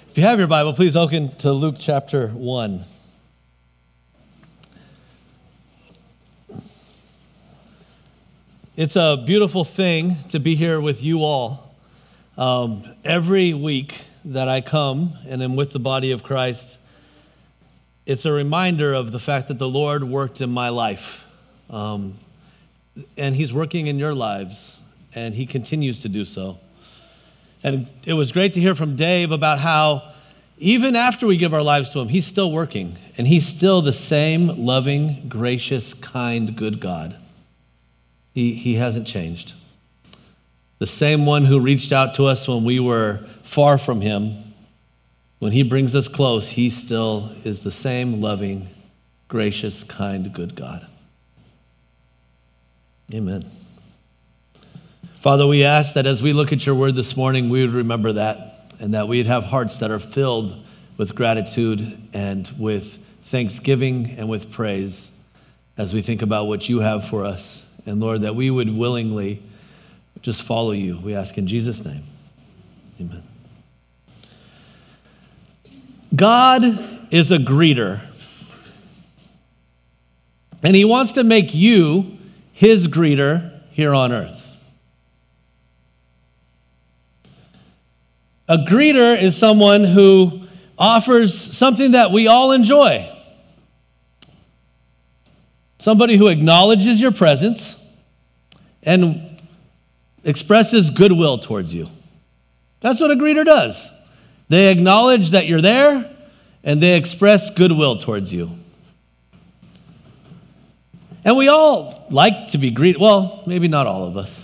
If you have your Bible, please open to Luke chapter 1. It's a beautiful thing to be here with you all. Every week that I come and am with the body of Christ, it's a reminder of the fact that the Lord worked in my life. And He's working in your lives, and He continues to do so. And it was great to hear from Dave about how even after we give our lives to Him, He's still working. And He's still the same loving, gracious, kind, good God. He hasn't changed. The same one who reached out to us when we were far from Him, when He brings us close, He still is the same loving, gracious, kind, good God. Amen. Father, we ask that as we look at your word this morning, we would remember that, and that we'd have hearts that are filled with gratitude and with thanksgiving and with praise as we think about what you have for us. And Lord, that we would willingly just follow you. We ask in Jesus' name. Amen. God is a greeter, and He wants to make you His greeter here on earth. A greeter is someone who offers something that we all enjoy. Somebody who acknowledges your presence and expresses goodwill towards you. That's what a greeter does. They acknowledge that you're there, and they express goodwill towards you. And we all like to be greeted. Well, maybe not all of us.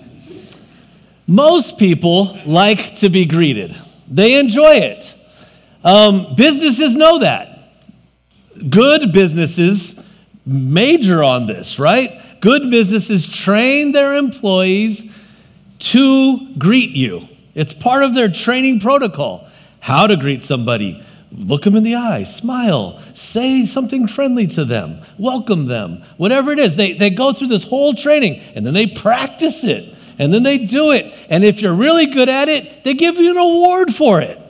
Most people like to be greeted. They enjoy it. Businesses know that. Good businesses major on this, right? Good businesses train their employees to greet you. It's part of their training protocol. How to greet somebody. Look them in the eye, smile, say something friendly to them, welcome them, whatever it is. They go through this whole training, and then they practice it. And then they do it. And if you're really good at it, they give you an award for it.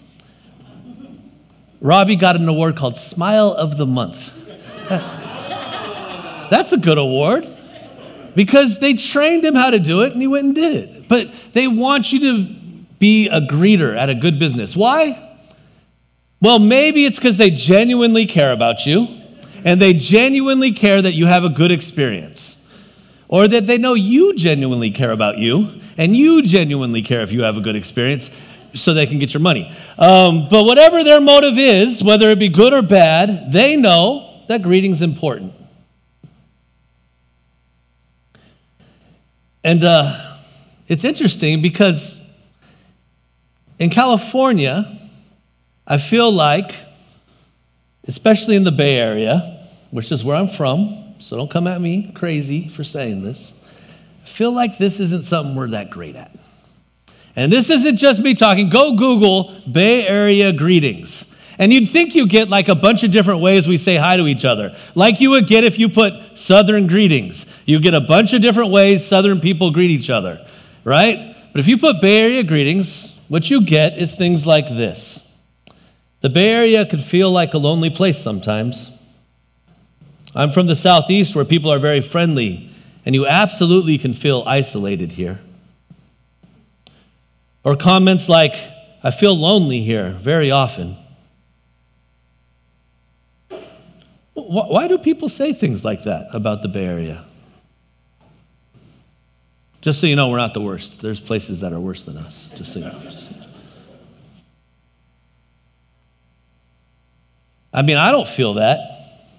Robbie got an award called Smile of the Month. That's a good award. Because they trained him how to do it, and he went and did it. But they want you to be a greeter at a good business. Why? Well, maybe it's because they genuinely care about you, and they genuinely care that you have a good experience. Or that they know you genuinely care about you, and you genuinely care if you have a good experience, so they can get your money. But whatever their motive is, whether it be good or bad, they know that greeting's important. And it's interesting because in California, I feel like, especially in the Bay Area, which is where I'm from, so don't come at me crazy for saying this, I feel like this isn't something we're that great at. And this isn't just me talking. Go Google Bay Area greetings. And you'd think you get like a bunch of different ways we say hi to each other. Like you would get if you put Southern greetings. You get a bunch of different ways Southern people greet each other, right? But if you put Bay Area greetings, what you get is things like this. The Bay Area could feel like a lonely place sometimes. I'm from the Southeast where people are very friendly, and you absolutely can feel isolated here. Or comments like, I feel lonely here very often. Why do people say things like that about the Bay Area? Just so you know, we're not the worst. There's places that are worse than us, just so you know. I mean, I don't feel that.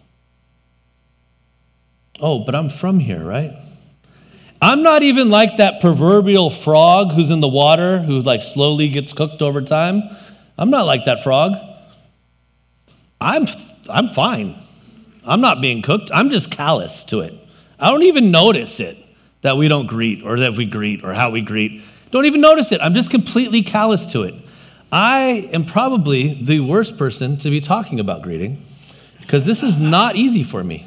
Oh, but I'm from here, right? I'm not even like that proverbial frog who's in the water, who like slowly gets cooked over time. I'm not like that frog. I'm fine. I'm not being cooked. I'm just callous to it. I don't even notice it that we don't greet, or that we greet, or how we greet. Don't even notice it. I'm just completely callous to it. I am probably the worst person to be talking about greeting, because this is not easy for me.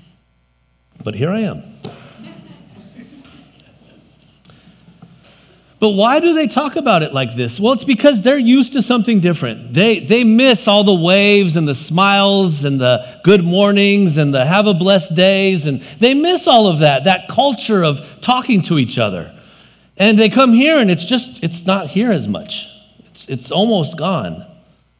But here I am. But why do they talk about it like this? Well, it's because they're used to something different. They miss all the waves and the smiles and the good mornings and the have a blessed days. And they miss all of that culture of talking to each other. And they come here and it's not here as much. It's almost gone.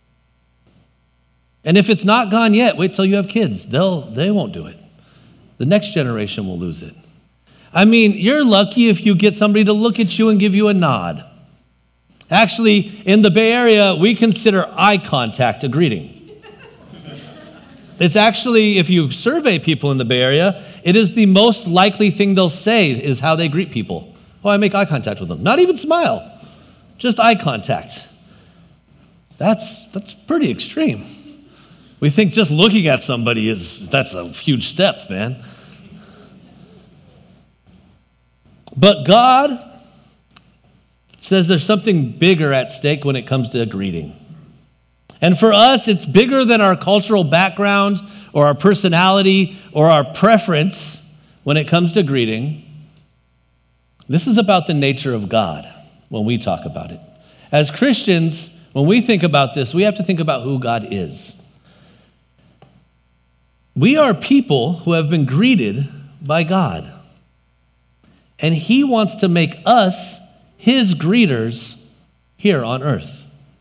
And if it's not gone yet, wait till you have kids. They won't do it. The next generation will lose it. I mean, you're lucky if you get somebody to look at you and give you a nod. Actually, in the Bay Area, we consider eye contact a greeting. It's actually, if you survey people in the Bay Area, it is the most likely thing they'll say is how they greet people. Oh, I make eye contact with them. Not even smile, just eye contact. That's pretty extreme. We think just looking at somebody that's a huge step, man. But God says there's something bigger at stake when it comes to a greeting. And for us, it's bigger than our cultural background or our personality or our preference when it comes to greeting. This is about the nature of God when we talk about it. As Christians, when we think about this, we have to think about who God is. We are people who have been greeted by God. And he wants to make us his greeters here on earth.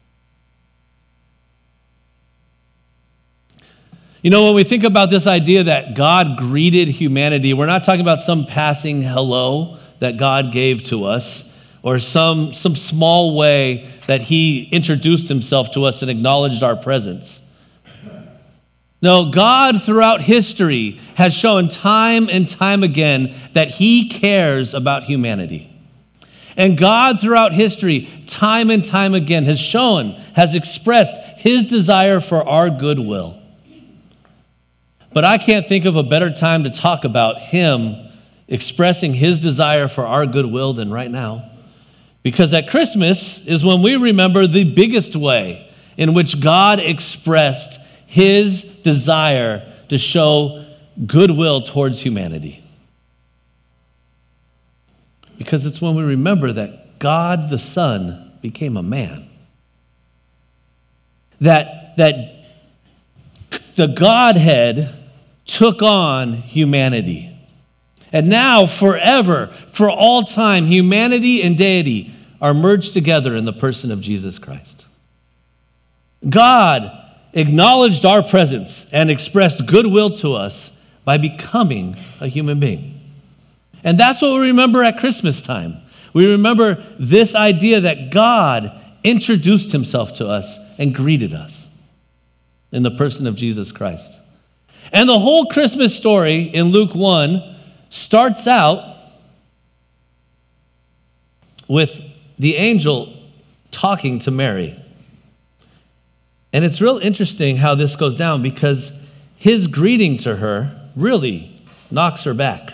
You know, when we think about this idea that God greeted humanity, we're not talking about some passing hello that God gave to us or some small way that he introduced himself to us and acknowledged our presence. No, God throughout history has shown time and time again that he cares about humanity. And God throughout history, time and time again, has expressed his desire for our goodwill. But I can't think of a better time to talk about him expressing his desire for our goodwill than right now. Because at Christmas is when we remember the biggest way in which God expressed his desire to show goodwill towards humanity. Because it's when we remember that God the Son became a man. That the Godhead took on humanity. And now, forever, for all time, humanity and deity are merged together in the person of Jesus Christ. God acknowledged our presence and expressed goodwill to us by becoming a human being. And that's what we remember at Christmas time. We remember this idea that God introduced himself to us and greeted us in the person of Jesus Christ. And the whole Christmas story in Luke 1 starts out with the angel talking to Mary. And it's real interesting how this goes down because his greeting to her really knocks her back.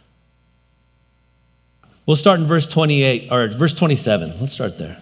We'll start in verse 28 or verse 27. Let's start there.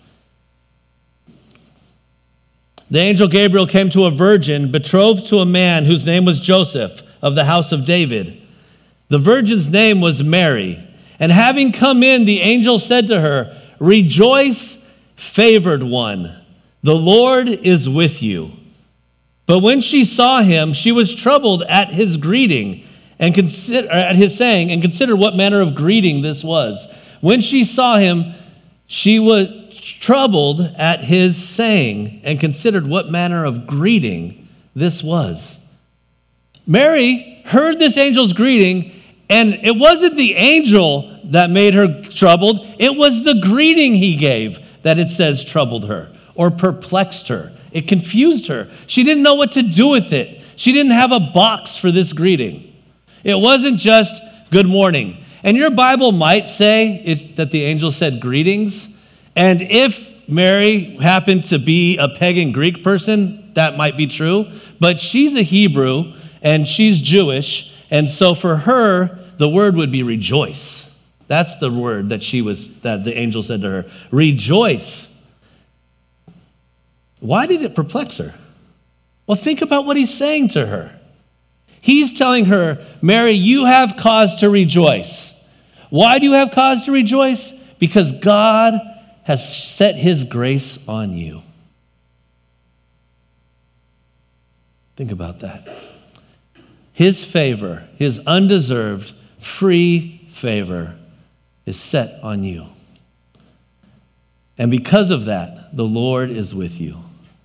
The angel Gabriel came to a virgin betrothed to a man whose name was Joseph of the house of David. The virgin's name was Mary. And having come in, the angel said to her, "Rejoice, favored one. The Lord is with you." But when she saw him, she was troubled at his greeting and at his saying, and considered what manner of greeting this was. When she saw him, she was troubled at his saying and considered what manner of greeting this was. Mary heard this angel's greeting, and it wasn't the angel that made her troubled. It was the greeting he gave that it says troubled her or perplexed her. It confused her. She didn't know what to do with it. She didn't have a box for this greeting. It wasn't just good morning. And your Bible might say that the angel said greetings. And if Mary happened to be a pagan Greek person, that might be true. But she's a Hebrew and she's Jewish. And so for her, the word would be rejoice. That's the word that the angel said to her. Rejoice. Why did it perplex her? Well, think about what he's saying to her. He's telling her, Mary, you have cause to rejoice. Why do you have cause to rejoice? because God has set his grace on you. Think about that. His favor, his undeserved, free favor is set on you. And because of that, the Lord is with you.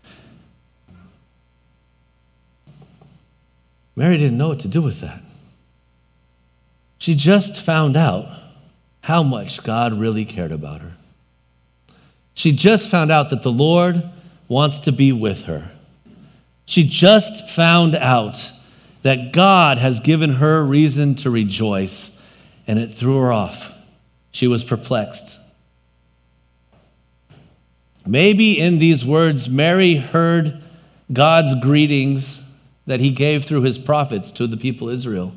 Mary didn't know what to do with that. She just found out how much God really cared about her. She just found out that the Lord wants to be with her. She just found out that God has given her reason to rejoice, and it threw her off. She was perplexed. Maybe in these words, Mary heard God's greetings that he gave through his prophets to the people of Israel.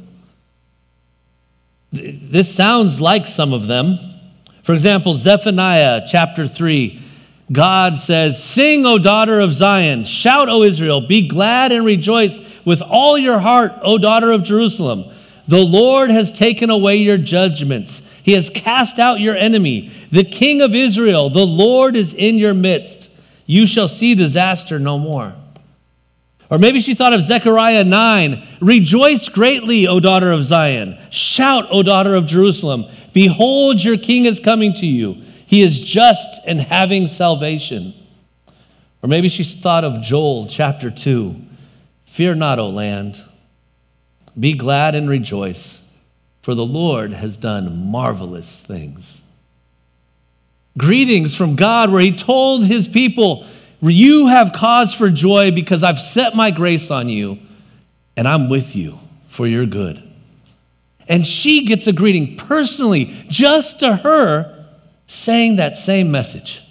This sounds like some of them. For example, Zephaniah chapter 3, God says, "Sing, O daughter of Zion, shout, O Israel, be glad and rejoice with all your heart, O daughter of Jerusalem. The Lord has taken away your judgments. He has cast out your enemy. The King of Israel, the Lord is in your midst. You shall see disaster no more." Or maybe she thought of Zechariah 9, "Rejoice greatly, O daughter of Zion. Shout, O daughter of Jerusalem. Behold, your king is coming to you. He is just and having salvation." Or maybe she thought of Joel chapter 2, "Fear not, O land. Be glad and rejoice, for the Lord has done marvelous things." Greetings from God where he told his people, "You have cause for joy because I've set my grace on you, and I'm with you for your good." And she gets a greeting personally, just to her, saying that same message.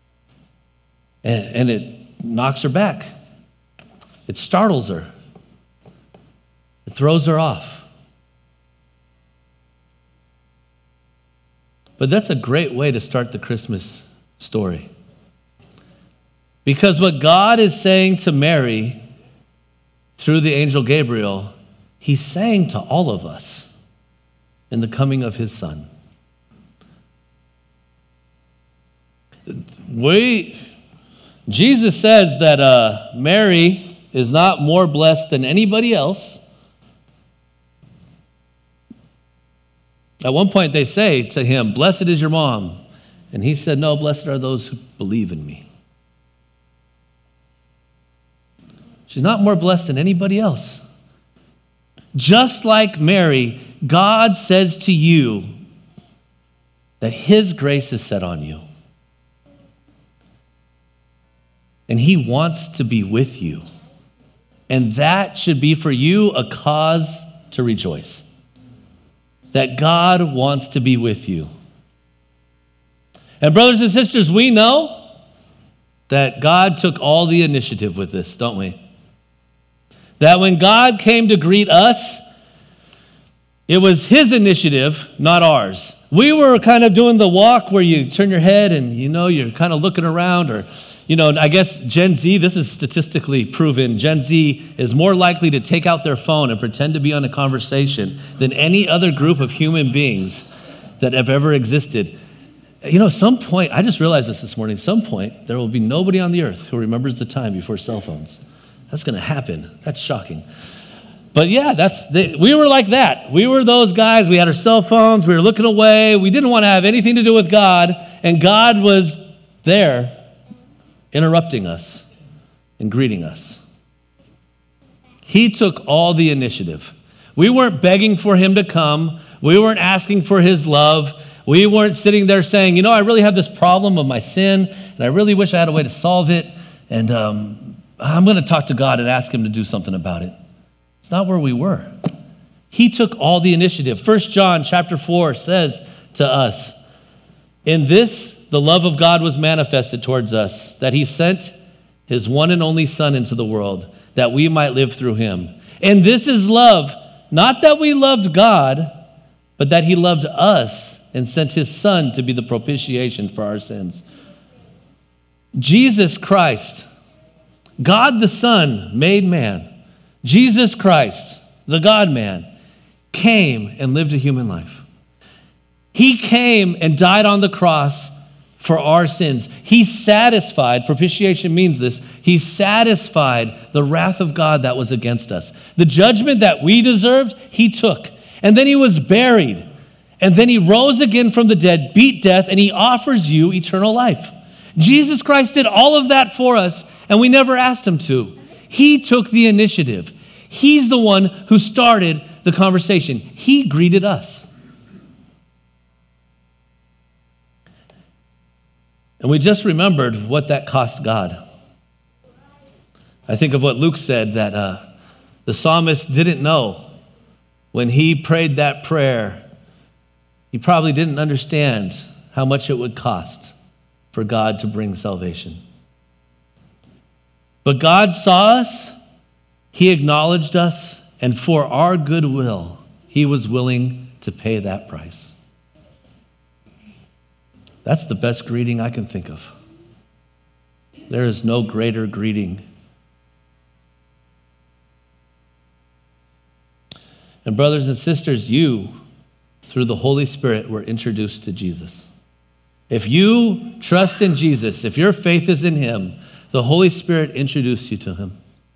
And it knocks her back. It startles her. It throws her off. But that's a great way to start the Christmas story. Because what God is saying to Mary through the angel Gabriel, he's saying to all of us in the coming of his son. Jesus says that Mary is not more blessed than anybody else. At one point they say to him, "Blessed is your mom." And he said, "No, blessed are those who believe in me." She's not more blessed than anybody else. Just like Mary, God says to you that his grace is set on you. And he wants to be with you. And that should be for you a cause to rejoice. That God wants to be with you. And brothers and sisters, we know that God took all the initiative with this, don't we? That when God came to greet us, it was his initiative, not ours. We were kind of doing the walk where you turn your head and you're kind of looking around, or I guess Gen Z, this is statistically proven, Gen Z is more likely to take out their phone and pretend to be on a conversation than any other group of human beings that have ever existed. Some point, I just realized this morning, some point there will be nobody on the earth who remembers the time before cell phones. That's going to happen. That's shocking. But yeah, we were like that. We were those guys. We had our cell phones. We were looking away. We didn't want to have anything to do with God. And God was there interrupting us and greeting us. He took all the initiative. We weren't begging for him to come. We weren't asking for his love. We weren't sitting there saying, I really have this problem of my sin, and I really wish I had a way to solve it. And I'm going to talk to God and ask him to do something about it. It's not where we were. He took all the initiative. 1 John chapter 4 says to us, "In this, the love of God was manifested towards us, that he sent his one and only Son into the world, that we might live through him. And this is love, not that we loved God, but that he loved us and sent his Son to be the propitiation for our sins." Jesus Christ, God the Son made man, Jesus Christ, the God-man, came and lived a human life. He came and died on the cross for our sins. He satisfied, propitiation means this, he satisfied the wrath of God that was against us. The judgment that we deserved, he took. And then he was buried. And then he rose again from the dead, beat death, and he offers you eternal life. Jesus Christ did all of that for us, and we never asked him to. He took the initiative. He's the one who started the conversation. He greeted us. And we just remembered what that cost God. I think of what Luke said, that the psalmist didn't know when he prayed that prayer. He probably didn't understand how much it would cost for God to bring salvation. But God saw us, he acknowledged us, and for our goodwill, he was willing to pay that price. That's the best greeting I can think of. There is no greater greeting. And brothers and sisters, you, through the Holy Spirit, were introduced to Jesus. If you trust in Jesus, if your faith is in him, the Holy Spirit introduced you to him.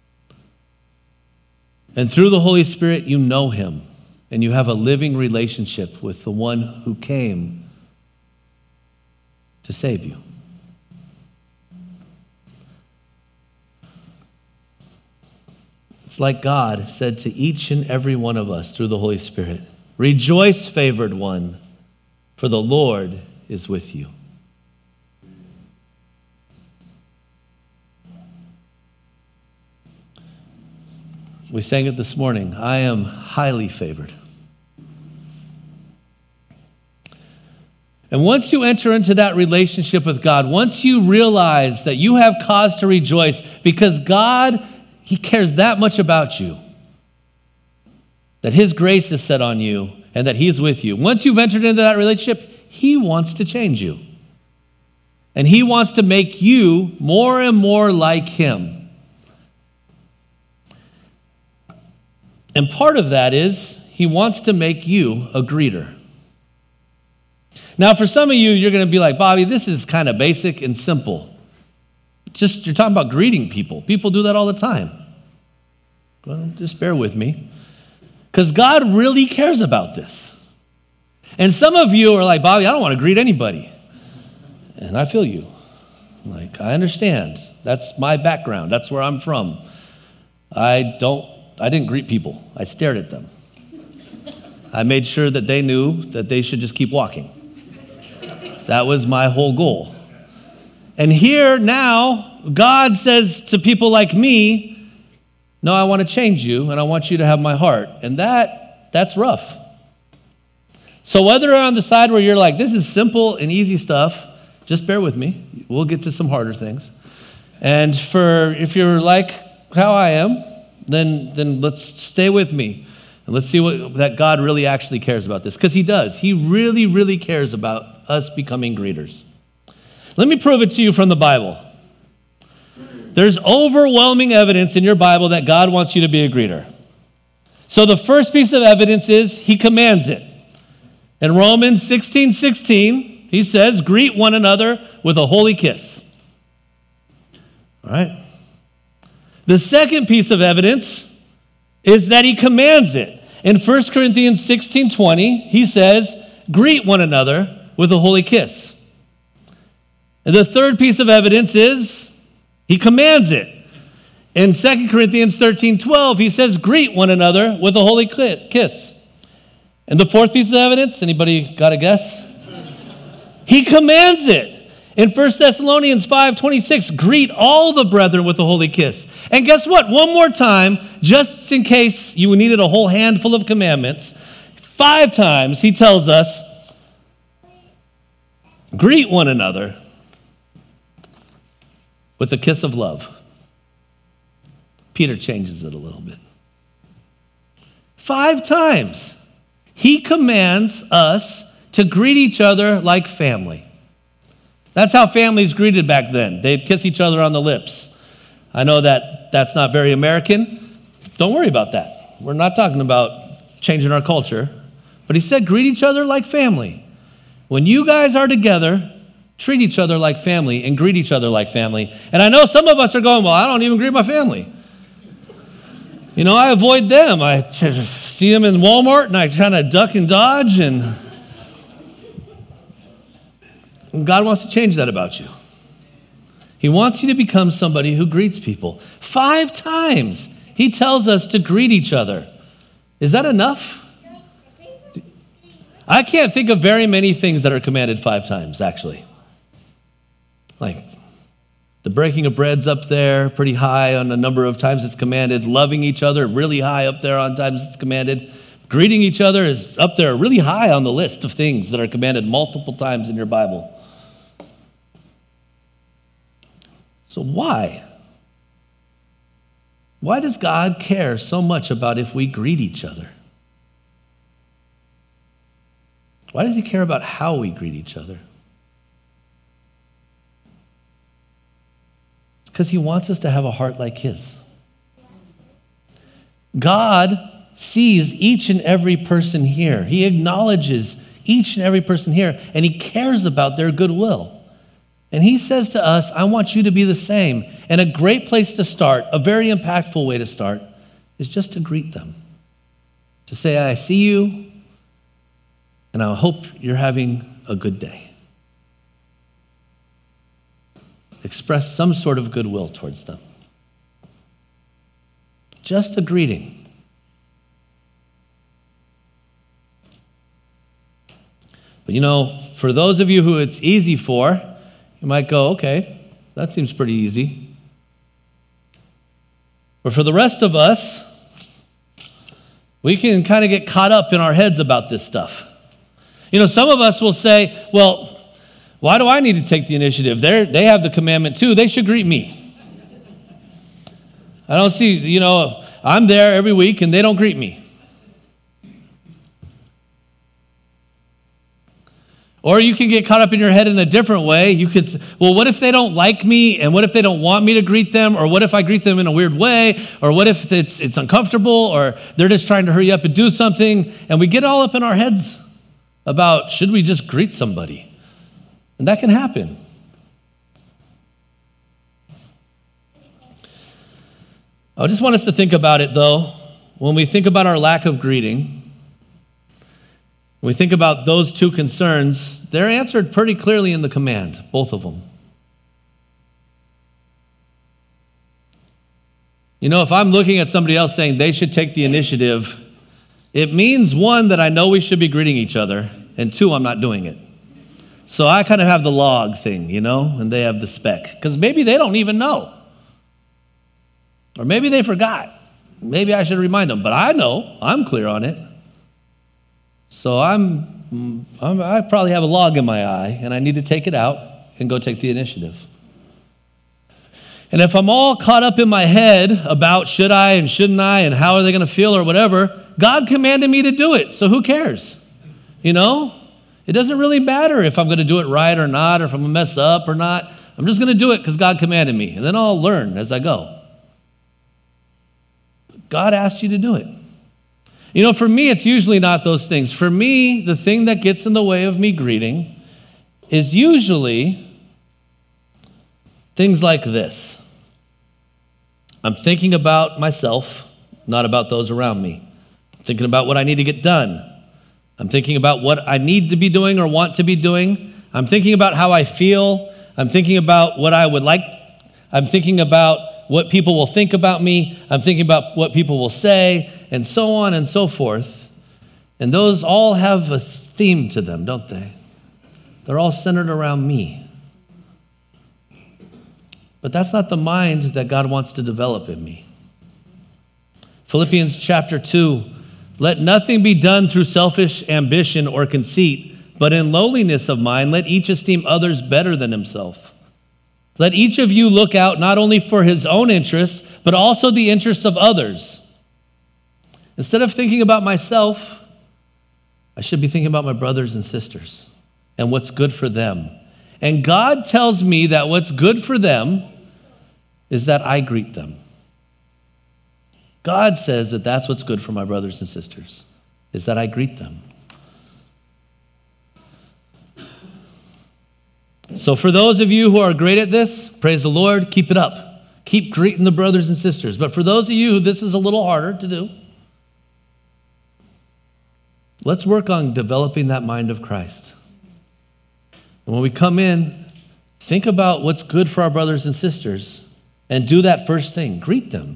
And through the Holy Spirit, you know him, and you have a living relationship with the one who came to save you. It's like God said to each and every one of us through the Holy Spirit, "Rejoice, favored one, for the Lord is with you." We sang it this morning. I am highly favored. And once you enter into that relationship with God, once you realize that you have cause to rejoice because God, he cares that much about you, that his grace is set on you and that he's with you. Once you've entered into that relationship, he wants to change you. And he wants to make you more and more like him. And part of that is he wants to make you a greeter. Now, for some of you, you're going to be like, Bobby, this is kind of basic and simple. You're talking about greeting people. People do that all the time. Well, just bear with me. Because God really cares about this. And some of you are like, Bobby, I don't want to greet anybody. And I feel you. Like, I understand. That's my background. That's where I'm from. I didn't greet people. I stared at them. I made sure that they knew that they should just keep walking. That was my whole goal. And here now, God says to people like me, no, I want to change you, and I want you to have my heart. And that's rough. So whether you're on the side where you're like, this is simple and easy stuff, just bear with me. We'll get to some harder things. And if you're like how I am, then let's stay with me. And let's see that God really actually cares about this. Because he does. He really, really cares about us becoming greeters. Let me prove it to you from the Bible. There's overwhelming evidence in your Bible that God wants you to be a greeter. So the first piece of evidence is he commands it. In Romans 16:16, he says, greet one another with a holy kiss. All right? The second piece of evidence is that he commands it. In 1 Corinthians 16:20, he says, greet one another with a holy kiss. And the third piece of evidence is he commands it. In 2 Corinthians 13:12, he says, greet one another with a holy kiss. And the fourth piece of evidence, anybody got a guess? He commands it. In 1 Thessalonians 5:26, greet all the brethren with a holy kiss. And guess what? One more time, just in case you needed a whole handful of commandments, 5 times he tells us, greet one another with a kiss of love. Peter changes it a little bit. 5 times he commands us to greet each other like family. That's how families greeted back then. They'd kiss each other on the lips. I know that that's not very American. Don't worry about that. We're not talking about changing our culture. But he said, greet each other like family. when you guys are together, treat each other like family and greet each other like family. And I know some of us are going, well, I don't even greet my family. You know, I avoid them. I see them in Walmart and I kind of duck and dodge. And God wants to change that about you. He wants you to become somebody who greets people. 5 times he tells us to greet each other. Is that enough? I can't think of very many things that are commanded 5 times, actually. Like the breaking of bread's up there, pretty high on the number of times it's commanded. Loving each other, really high up there on times it's commanded. Greeting each other is up there, really high on the list of things that are commanded multiple times in your Bible. So why? Why does God care so much about if we greet each other? Why does he care about how we greet each other? It's because he wants us to have a heart like his. God sees each and every person here. He acknowledges each and every person here, and he cares about their goodwill. And he says to us, I want you to be the same. And a great place to start, a very impactful way to start, is just to greet them. To say, I see you, and I hope you're having a good day. Express some sort of goodwill towards them. Just a greeting. But you know, for those of you who it's easy for, you might go, okay, that seems pretty easy. But for the rest of us, we can kind of get caught up in our heads about this stuff. You know, some of us will say, well, why do I need to take the initiative? They have the commandment too. They should greet me. I don't see, you know, I'm there every week and they don't greet me. Or you can get caught up in your head in a different way. You could say, well, what if they don't like me? And what if they don't want me to greet them? Or what if I greet them in a weird way? Or what if it's uncomfortable? Or they're just trying to hurry up and do something? And we get all up in our heads about, should we just greet somebody? And that can happen. I just want us to think about it, though. When we think about our lack of greeting, when we think about those 2 concerns, they're answered pretty clearly in the command, both of them. You know, if I'm looking at somebody else saying they should take the initiative, it means 1, that I know we should be greeting each other, and 2, I'm not doing it. So I kind of have the log thing, you know, and they have the speck. Because maybe they don't even know. Or maybe they forgot. Maybe I should remind them. But I know, I'm clear on it. So I probably have a log in my eye, and I need to take it out and go take the initiative. And if I'm all caught up in my head about should I and shouldn't I and how are they going to feel or whatever, God commanded me to do it, so who cares? You know? It doesn't really matter if I'm going to do it right or not, or if I'm going to mess up or not. I'm just going to do it because God commanded me, and then I'll learn as I go. God asked you to do it. You know, for me, it's usually not those things. For me, the thing that gets in the way of me greeting is usually things like this. I'm thinking about myself, not about those around me. I'm thinking about what I need to get done. I'm thinking about what I need to be doing or want to be doing. I'm thinking about how I feel. I'm thinking about what I would like. I'm thinking about what people will think about me. I'm thinking about what people will say, and so on and so forth. And those all have a theme to them, don't they? They're all centered around me. But that's not the mind that God wants to develop in me. Philippians chapter 2, let nothing be done through selfish ambition or conceit, but in lowliness of mind, let each esteem others better than himself. Let each of you look out not only for his own interests, but also the interests of others. Instead of thinking about myself, I should be thinking about my brothers and sisters and what's good for them. And God tells me that what's good for them is that I greet them. God says that that's what's good for my brothers and sisters, is that I greet them. So for those of you who are great at this, praise the Lord, keep it up. Keep greeting the brothers and sisters. But for those of you who this is a little harder to do, let's work on developing that mind of Christ. And when we come in, think about what's good for our brothers and sisters and do that first thing. Greet them.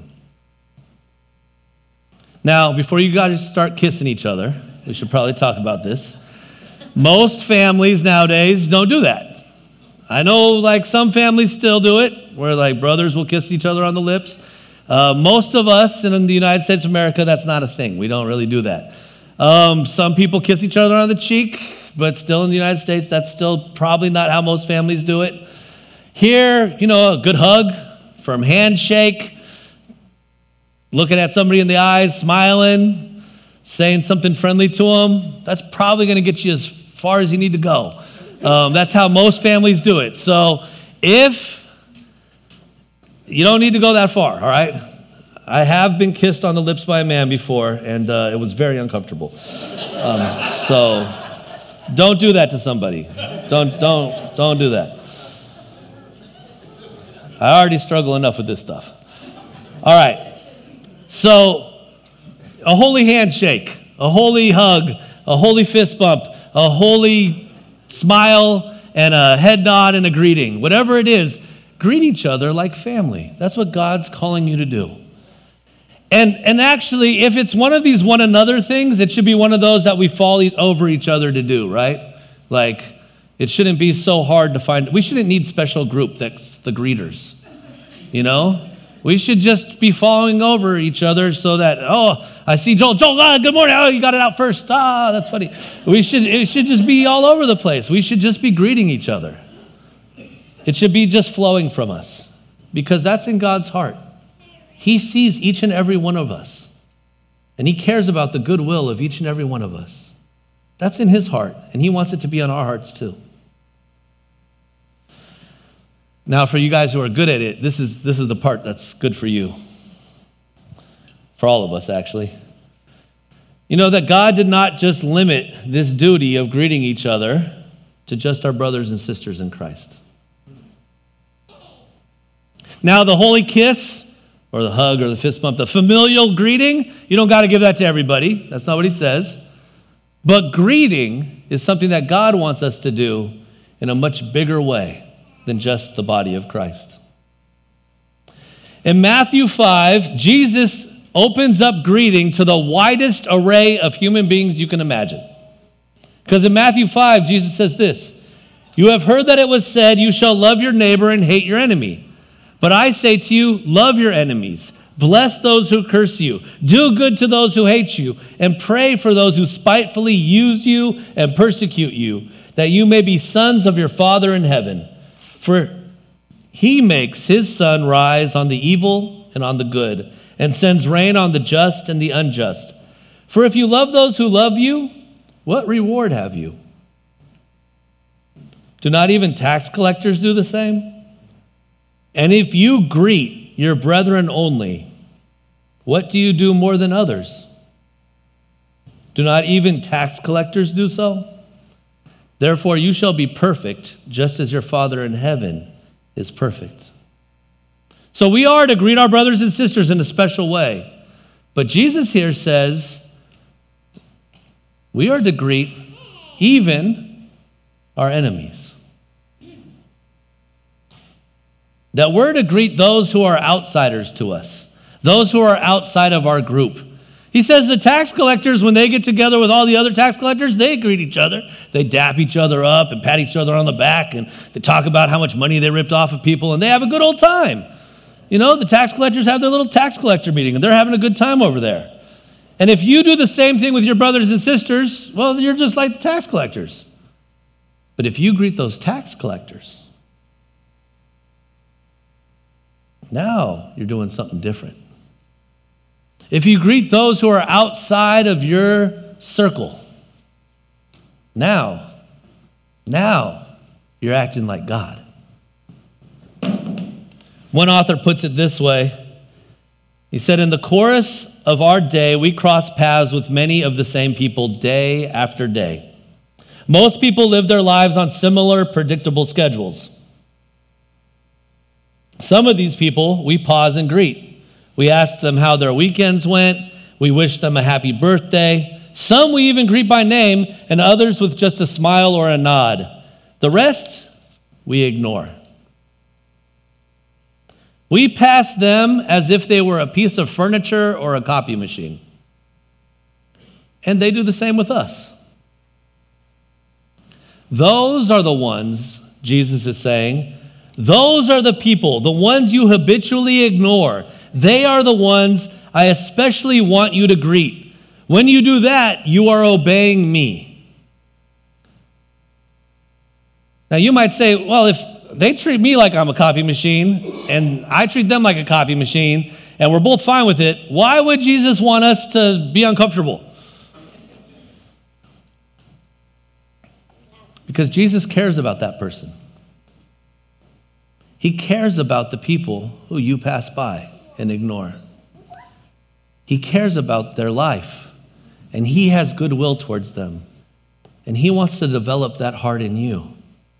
Now, before you guys start kissing each other, we should probably talk about this. Most families nowadays don't do that. I know like some families still do it, where like brothers will kiss each other on the lips. Most of us in the United States of America, that's not a thing. We don't really do that. Some people kiss each other on the cheek, but still in the United States, that's still probably not how most families do it. Here, a good hug, firm handshake, looking at somebody in the eyes, smiling, saying something friendly to them, that's probably going to get you as far as you need to go. That's how most families do it. So if you don't need to go that far, all right? I have been kissed on the lips by a man before, and it was very uncomfortable. So don't do that to somebody. Don't do that. I already struggle enough with this stuff. All right. So a holy handshake, a holy hug, a holy fist bump, a holy smile, and a head nod and a greeting. Whatever it is, greet each other like family. That's what God's calling you to do. And actually, if it's one of these one another things, it should be one of those that we fall over each other to do, right? Like, it shouldn't be so hard to find. We shouldn't need special group that's the greeters, We should just be following over each other so that, I see Joel, good morning. Oh, you got it out first. That's funny. It should just be all over the place. We should just be greeting each other. It should be just flowing from us because that's in God's heart. He sees each and every one of us, and he cares about the goodwill of each and every one of us. That's in his heart, and he wants it to be on our hearts too. Now, for you guys who are good at it, this is the part that's good for you. For all of us, actually. That God did not just limit this duty of greeting each other to just our brothers and sisters in Christ. Now, the holy kiss, or the hug, or the fist bump, the familial greeting, you don't got to give that to everybody. That's not what he says. But greeting is something that God wants us to do in a much bigger way than just the body of Christ. In Matthew 5, Jesus opens up greeting to the widest array of human beings you can imagine. Because in Matthew 5, Jesus says this, "You have heard that it was said, 'You shall love your neighbor and hate your enemy.' But I say to you, love your enemies. Bless those who curse you. Do good to those who hate you. And pray for those who spitefully use you and persecute you, that you may be sons of your Father in heaven. For he makes his sun rise on the evil and on the good, and sends rain on the just and the unjust. For if you love those who love you, what reward have you? Do not even tax collectors do the same? And if you greet your brethren only, what do you do more than others? Do not even tax collectors do so? Therefore you shall be perfect, just as your Father in heaven is perfect." So we are to greet our brothers and sisters in a special way. But Jesus here says we are to greet even our enemies. That we're to greet those who are outsiders to us, those who are outside of our group. He says the tax collectors, when they get together with all the other tax collectors, they greet each other. They dap each other up and pat each other on the back, and they talk about how much money they ripped off of people, and they have a good old time. The tax collectors have their little tax collector meeting, and they're having a good time over there. And if you do the same thing with your brothers and sisters, well, you're just like the tax collectors. But if you greet those tax collectors, now you're doing something different. If you greet those who are outside of your circle, now you're acting like God. One author puts it this way. He said, "In the course of our day, we cross paths with many of the same people day after day. Most people live their lives on similar, predictable schedules. Some of these people, we pause and greet. We ask them how their weekends went. We wish them a happy birthday. Some we even greet by name, and others with just a smile or a nod. The rest, we ignore. We pass them as if they were a piece of furniture or a copy machine. And they do the same with us. Those are the ones, Jesus is saying, those are the people, the ones you habitually ignore. They are the ones I especially want you to greet. When you do that, you are obeying me. Now you might say, well, if they treat me like I'm a copy machine and I treat them like a copy machine and we're both fine with it, why would Jesus want us to be uncomfortable? Because Jesus cares about that person. He cares about the people who you pass by and ignore. He cares about their life, and he has goodwill towards them. And he wants to develop that heart in you.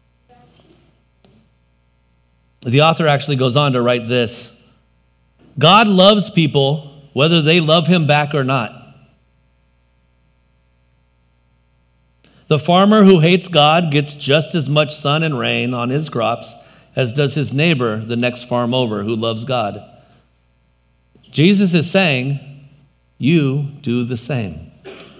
The author actually goes on to write this: God loves people whether they love him back or not. The farmer who hates God gets just as much sun and rain on his crops as does his neighbor the next farm over who loves God. Jesus is saying, you do the same.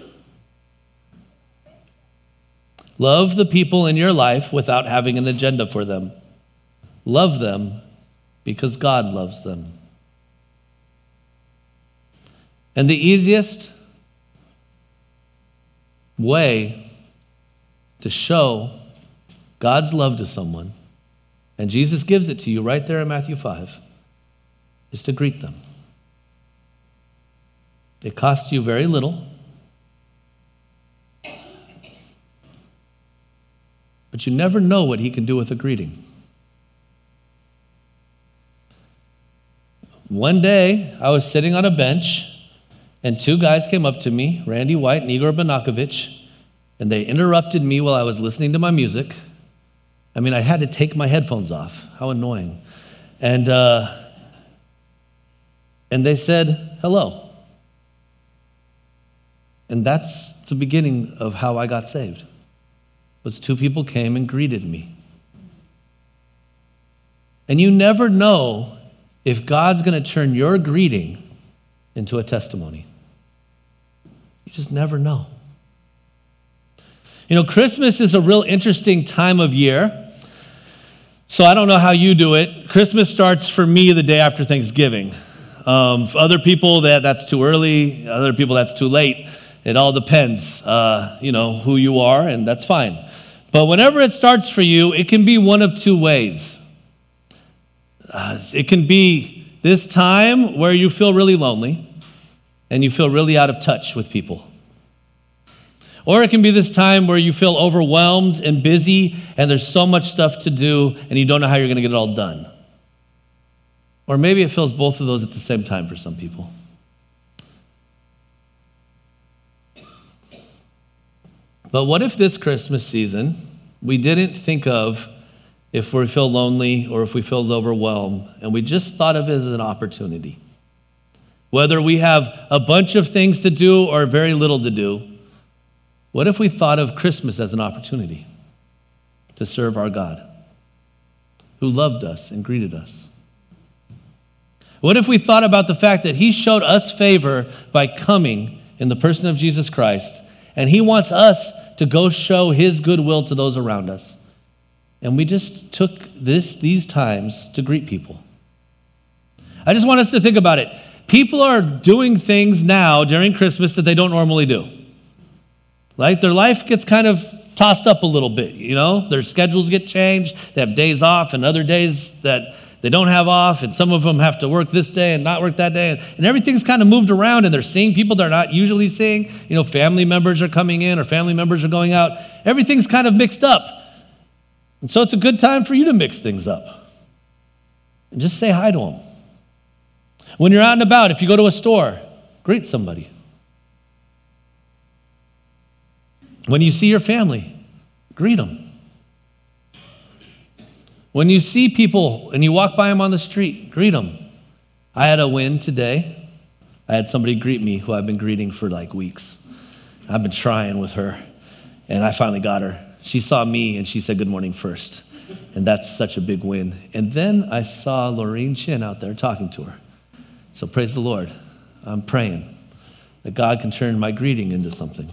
Love the people in your life without having an agenda for them. Love them because God loves them. And the easiest way to show God's love to someone, and Jesus gives it to you right there in Matthew 5, is to greet them. It costs you very little, but you never know what he can do with a greeting. One day, I was sitting on a bench, and two guys came up to me, Randy White and Igor Banakovich, and they interrupted me while I was listening to my music. I mean, I had to take my headphones off. How annoying. And they said, hello. And that's the beginning of how I got saved. Was two people came and greeted me. And you never know if God's going to turn your greeting into a testimony. You just never know. You know, Christmas is a real interesting time of year. So I don't know how you do it. Christmas starts for me the day after Thanksgiving. For other people, that's too early. Other people, that's too late. It all depends, who you are, and that's fine. But whenever it starts for you, it can be one of two ways. It can be this time where you feel really lonely and you feel really out of touch with people. Or it can be this time where you feel overwhelmed and busy and there's so much stuff to do and you don't know how you're going to get it all done. Or maybe it feels both of those at the same time for some people. But what if this Christmas season we didn't think of if we feel lonely or if we feel overwhelmed, and we just thought of it as an opportunity? Whether we have a bunch of things to do or very little to do, what if we thought of Christmas as an opportunity to serve our God, who loved us and greeted us? What if we thought about the fact that he showed us favor by coming in the person of Jesus Christ, and he wants us to go show his goodwill to those around us? And we just took these times to greet people. I just want us to think about it. People are doing things now during Christmas that they don't normally do. Like their life gets kind of tossed up a little bit, Their schedules get changed. They have days off and other days that they don't have off, and some of them have to work this day and not work that day, and everything's kind of moved around, and they're seeing people they're not usually seeing. Family members are coming in or family members are going out. Everything's kind of mixed up. And so it's a good time for you to mix things up. And just say hi to them. When you're out and about, if you go to a store, greet somebody. When you see your family, greet them. When you see people and you walk by them on the street, greet them. I had a win today. I had somebody greet me who I've been greeting for like weeks. I've been trying with her, and I finally got her. She saw me, and she said good morning first, and that's such a big win. And then I saw Lorraine Chin out there talking to her. So praise the Lord. I'm praying that God can turn my greeting into something.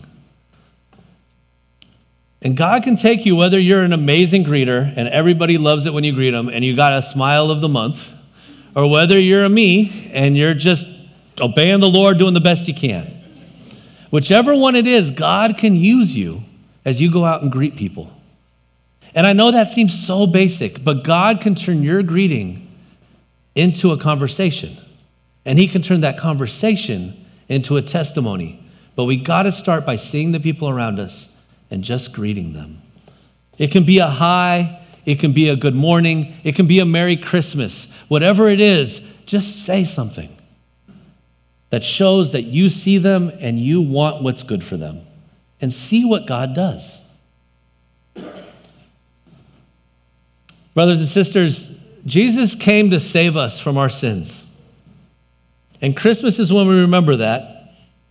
And God can take you, whether you're an amazing greeter and everybody loves it when you greet them and you got a smile of the month, or whether you're a me and you're just obeying the Lord, doing the best you can. Whichever one it is, God can use you as you go out and greet people. And I know that seems so basic, but God can turn your greeting into a conversation. And he can turn that conversation into a testimony. But we got to start by seeing the people around us and just greeting them. It can be a hi, it can be a good morning, it can be a Merry Christmas. Whatever it is, just say something that shows that you see them and you want what's good for them. And see what God does. Brothers and sisters, Jesus came to save us from our sins. And Christmas is when we remember that.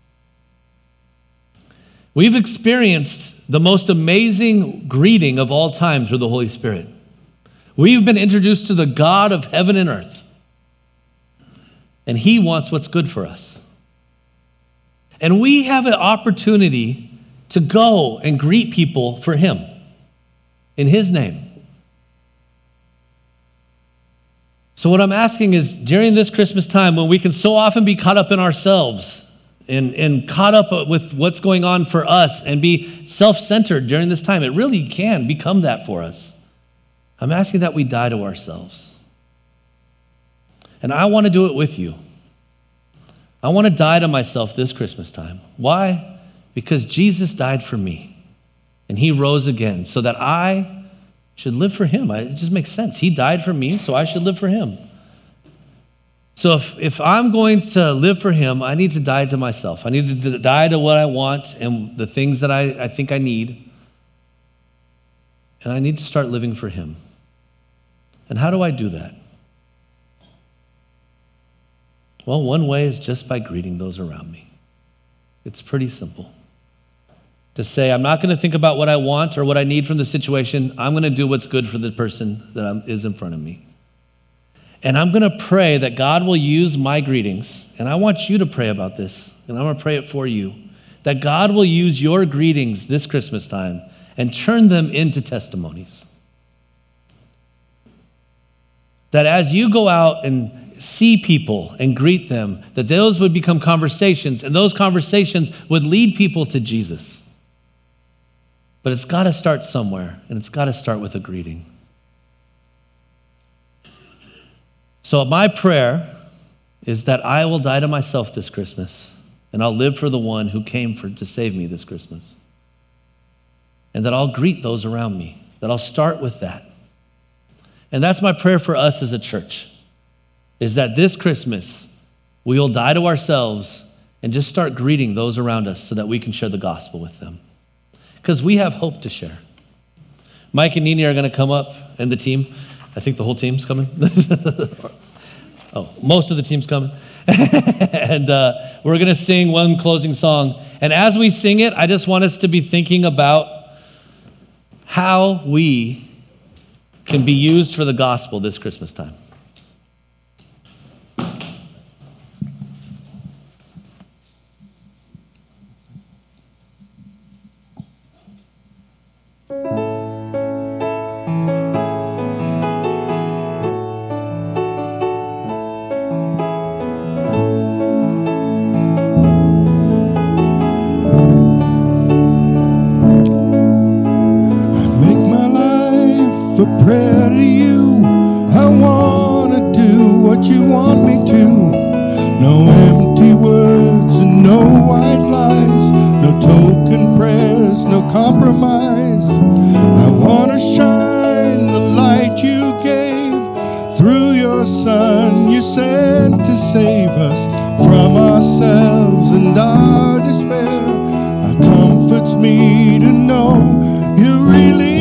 We've experienced the most amazing greeting of all time through the Holy Spirit. We've been introduced to the God of heaven and earth. And he wants what's good for us. And we have an opportunity to go and greet people for him in his name. So what I'm asking is, during this Christmas time, when we can so often be caught up in ourselves and caught up with what's going on for us and be self-centered during this time, it really can become that for us. I'm asking that we die to ourselves. And I want to do it with you. I want to die to myself this Christmas time. Why? Because Jesus died for me. And he rose again so that I should live for him. It just makes sense. He died for me, so I should live for him. So if I'm going to live for him, I need to die to myself. I need to die to what I want and the things that I think I need. And I need to start living for him. And how do I do that? Well, one way is just by greeting those around me. It's pretty simple. To say, I'm not going to think about what I want or what I need from the situation. I'm going to do what's good for the person that is in front of me. And I'm going to pray that God will use my greetings. And I want you to pray about this. And I'm going to pray it for you. That God will use your greetings this Christmas time and turn them into testimonies. That as you go out and see people and greet them, that those would become conversations, and those conversations would lead people to Jesus. But it's got to start somewhere, and it's got to start with a greeting. So my prayer is that I will die to myself this Christmas, and I'll live for the one who came to save me this Christmas. And that I'll greet those around me, that I'll start with that. And that's my prayer for us as a church, is that this Christmas we will die to ourselves and just start greeting those around us so that we can share the gospel with them. Because we have hope to share. Mike and Nini are going to come up, and the team. I think the whole team's coming. Most of the team's coming. And we're going to sing one closing song. And as we sing it, I just want us to be thinking about how we can be used for the gospel this Christmas time. Prayer to you, I want to do what you want me to. No empty words and no white lies, no token prayers, no compromise. I want to shine the light you gave through your Son you sent to save us from ourselves and our despair. It comforts me to know you really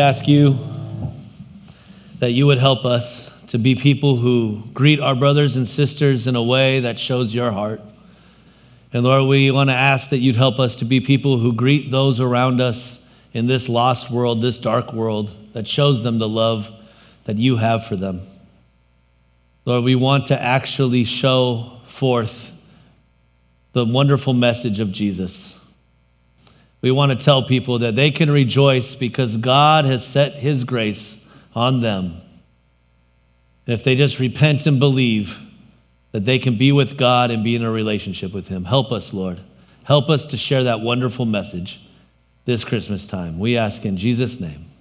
ask you that you would help us to be people who greet our brothers and sisters in a way that shows your heart. And Lord, we want to ask that you'd help us to be people who greet those around us in this lost world, this dark world, that shows them the love that you have for them. Lord, we want to actually show forth the wonderful message of Jesus. We want to tell people that they can rejoice because God has set his grace on them. And if they just repent and believe, that they can be with God and be in a relationship with him. Help us, Lord. Help us to share that wonderful message this Christmas time. We ask in Jesus' name.